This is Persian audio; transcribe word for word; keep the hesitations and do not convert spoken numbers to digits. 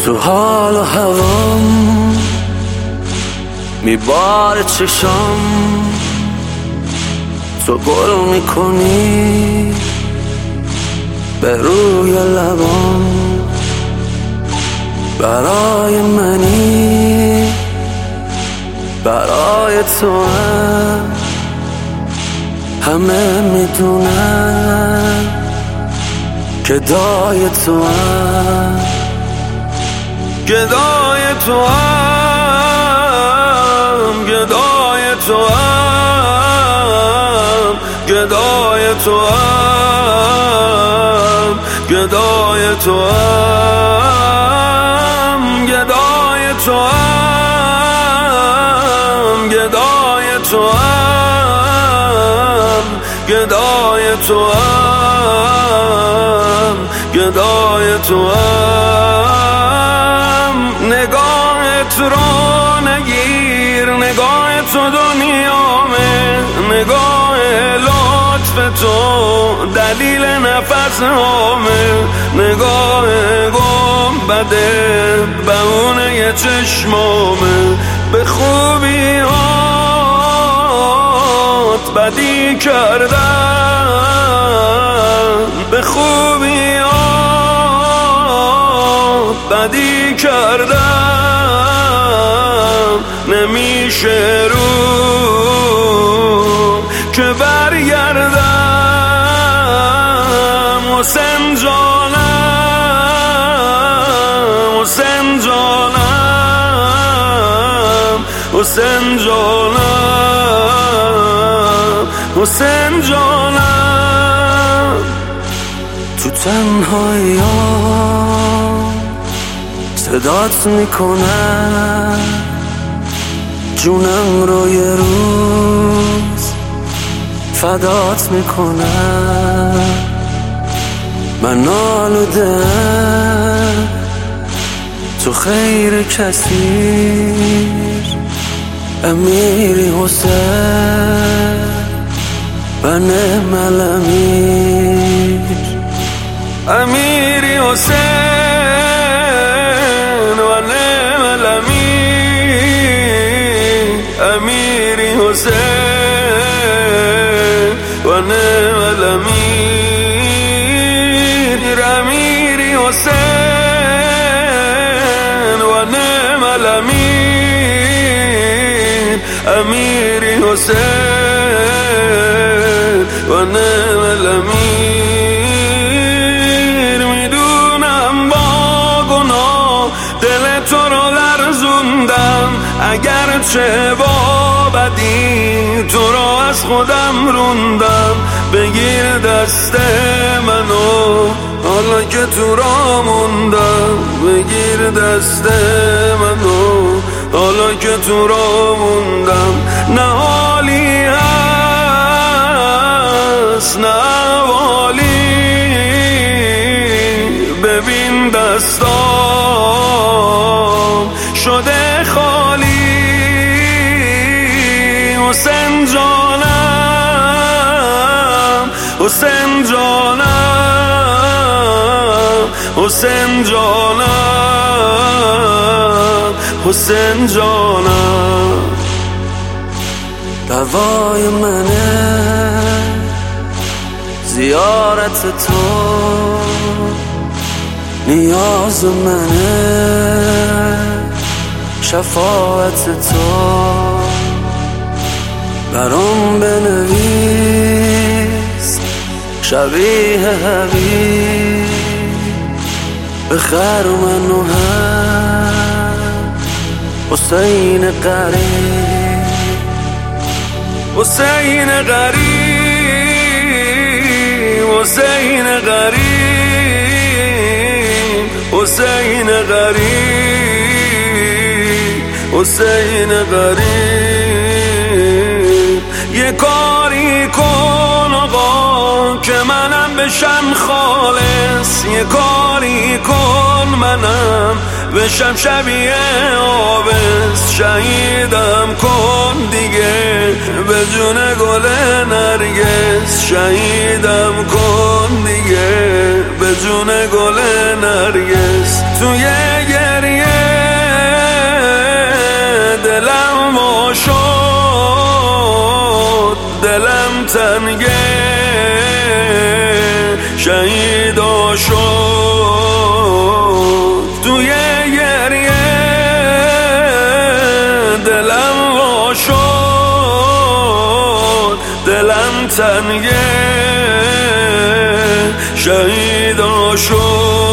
تو حال و هوام میباره چشام، تو گل میکنی به روی لبام، برای منی برای تو هم همه میدونن گدای تو هم گدای تو هم گدای تو هم گدای تو هم گدای تو هم گدای تو هم گدای تو هم گدای تو هم گدای تو هم نگاهت رو نگیر، نگاه تو دنیامه، نگاه لطف تو دلیل نفس هامه، نگاه گنبده بهونه چشمامه، به خوبی هات بدی کردم، به خوبی هات بدی کردم، نمیشه رو که برگردم. حسین جانم حسین جانم حسین جانم حسین جانم تو تنهایی‌ام صدات میکنم، جونم رو یه روز فدات میکنم. من آلودم تو خیر کثیر، امیری حسین و نعم الامیر، امیری حسین و نعم الامیر، امیری حسین و نعم الامیر، امیری حسین و نعم الامیر، امیری حسین و نعم الامیر. میدونم با گناه دل تو رو لرزوندم، اگرچه با بدی تو رو از خودم روندم. بگیر دست منو حالا که تو را موندم، بگیر دست منو حالا که تو را موندم. نه حالی هست نه احوالی، ببین دستام شده خالی. حسین جانم حسین جانم حسین جانم حسین جانم دوای منه زیارت تو، نیاز منه شفاعت تو. برام بنویس شبیه حبیب، بخر منو هم حسین قریب، حسین قریب حسین قریب حسین قریب حسین قریب. یه کاری کن آقا که منم بشم خالص، یه کاری کن منم بشم شبیه آبس. شهیدم کن دیگه به جون گل نرگس، شهیدم کن دیگه به جون گل نرگس. توی گر دلم تنگه شهیدا شد توی گریه دلم وا شد دلم تنگه شهیدا شد